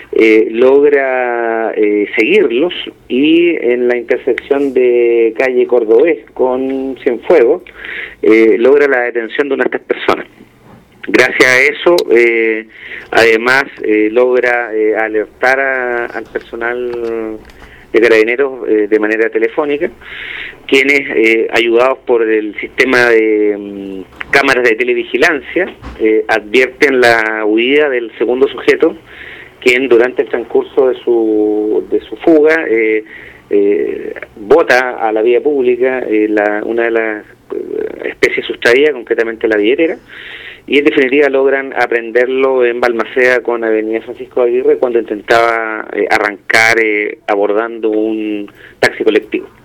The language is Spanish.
logra seguirlos y en la intersección de calle Cordobés con Cienfuegos logra la detención de unas 3 personas. Gracias a eso, además, logra alertar al personal de Carabineros de manera telefónica, quienes, ayudados por el sistema de cámaras de televigilancia, advierten la huida del segundo sujeto, quien durante el transcurso de su fuga bota a la vía pública una de las especies sustraídas, concretamente la billetera, y en definitiva logran aprenderlo en Balmaceda con Avenida Francisco Aguirre cuando intentaba arrancar abordando un taxi colectivo.